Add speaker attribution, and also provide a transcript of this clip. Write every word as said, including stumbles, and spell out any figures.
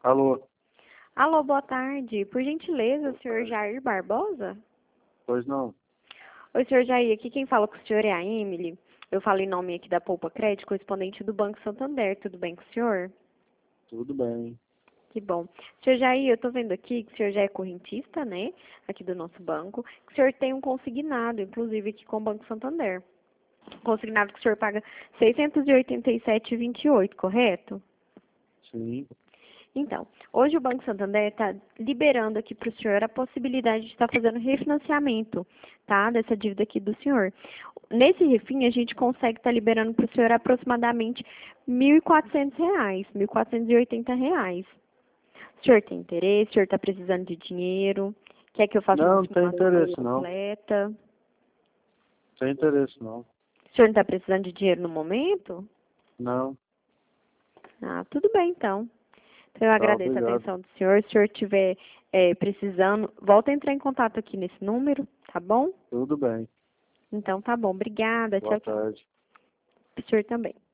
Speaker 1: Alô?
Speaker 2: Alô, boa tarde. Por gentileza, o senhor Jair Barbosa?
Speaker 1: Pois não.
Speaker 2: Oi, senhor Jair. Aqui quem fala com o senhor é a Emily. Eu falo em nome aqui da Poupa Crédito, correspondente do Banco Santander. Tudo bem com o senhor?
Speaker 1: Tudo bem.
Speaker 2: Que bom. Senhor Jair, eu estou vendo aqui que o senhor já é correntista, né? Aqui do nosso banco. Que o senhor tem um consignado, inclusive aqui com o Banco Santander. Consignado que o senhor paga seiscentos e oitenta e sete reais e vinte e oito centavos, correto?
Speaker 1: Sim.
Speaker 2: Então, hoje o Banco Santander está liberando aqui para o senhor a possibilidade de estar fazendo refinanciamento, tá? Dessa dívida aqui do senhor. Nesse refim, a gente consegue estar liberando para o senhor aproximadamente mil e quatrocentos reais, mil quatrocentos e oitenta reais. O senhor tem interesse? O senhor está precisando de dinheiro? Quer que eu faça
Speaker 1: Não,
Speaker 2: uma
Speaker 1: não tem
Speaker 2: simulação
Speaker 1: interesse, não.
Speaker 2: completa?
Speaker 1: Não tem interesse, não.
Speaker 2: O senhor não está precisando de dinheiro no momento?
Speaker 1: Não.
Speaker 2: Ah, tudo bem, então. Então, eu
Speaker 1: Tá,
Speaker 2: agradeço a
Speaker 1: obrigado.
Speaker 2: atenção do senhor. Se o senhor estiver é, precisando, volta a entrar em contato aqui nesse número, tá bom?
Speaker 1: Tudo bem.
Speaker 2: Então, tá bom. Obrigada.
Speaker 1: Boa
Speaker 2: Tchau, tchau.
Speaker 1: tarde.
Speaker 2: O senhor também.